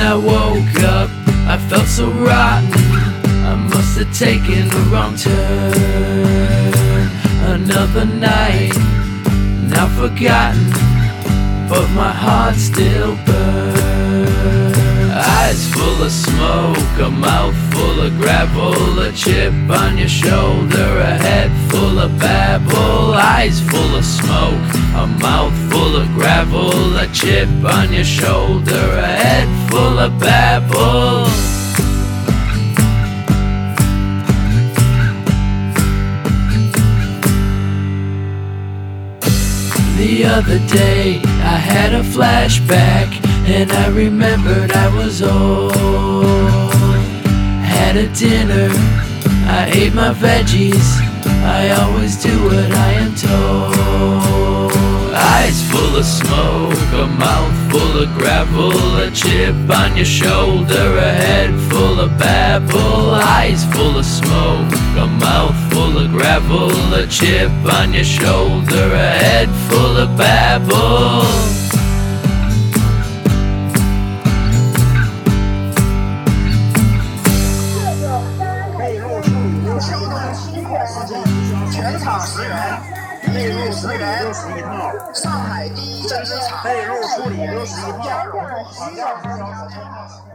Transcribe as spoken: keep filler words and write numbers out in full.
I woke up, I felt so rotten. I must have taken the wrong turn. Another night, now forgotten, but my heart still burns. Eyes full of smoke, a mouth full of gravel, a chip on your shoulder, a head full of babble. Eyes full of smoke, a mouth full of gravel, a chip on your shoulder, a head full of babble. The other day I had a flashback, and I remembered I was old. Had a dinner, I ate my veggies, I always do what I am told. Eyes full of smoke, a mouth full of gravel, a chip on your shoulder, a head full of babble. Eyes full of smoke, a mouth full of gravel, a chip on your shoulder, a head full of babble. 全场十人，内入十人，上海第一针织厂内入处理六十一套。